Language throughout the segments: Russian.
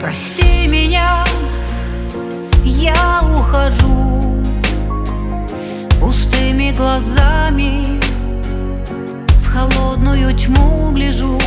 Прости меня, я ухожу, пустыми глазами в холодную тьму гляжу.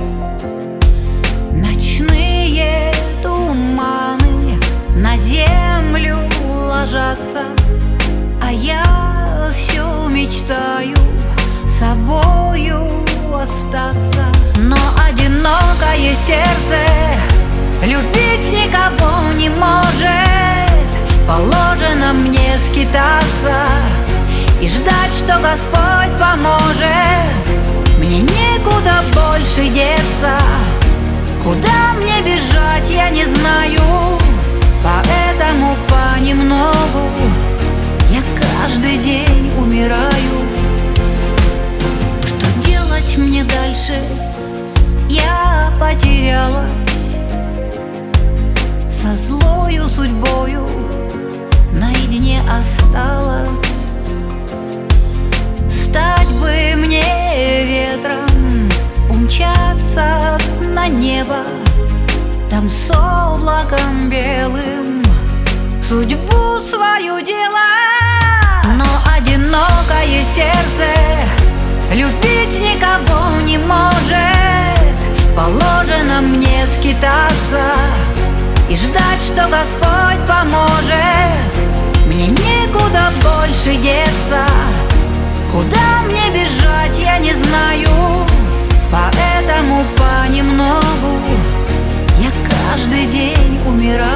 Ночные туманы на землю ложатся, а я все мечтаю собою остаться. Но одинокое сердце любить никого не может. Положено мне скитаться и ждать, что Господь поможет. Мне некуда больше деться, куда мне бежать, я не знаю. Поэтому понемногу я каждый день умираю. Что делать мне дальше? Я потерялась, со злою судьбою наедине осталась. Стать бы мне ветром, умчаться на небо, там с облаком белым судьбу свою делать. Но одинокое сердце любить никого не может. Положено мне скитаться и ждать, что Господь поможет. Мне некуда больше деться, куда мне бежать, я не знаю. Поэтому понемногу я каждый день умираю.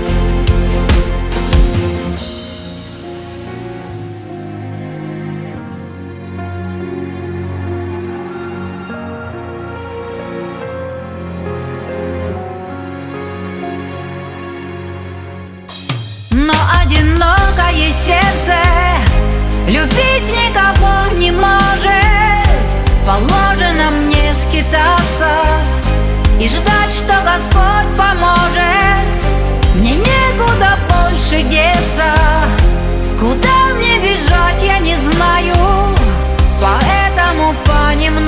Но одинокое сердце любить никого не может. Положено мне скитаться и ждать, что Господь поможет. Мне некуда больше деться, куда мне бежать, я не знаю. Поэтому понемногу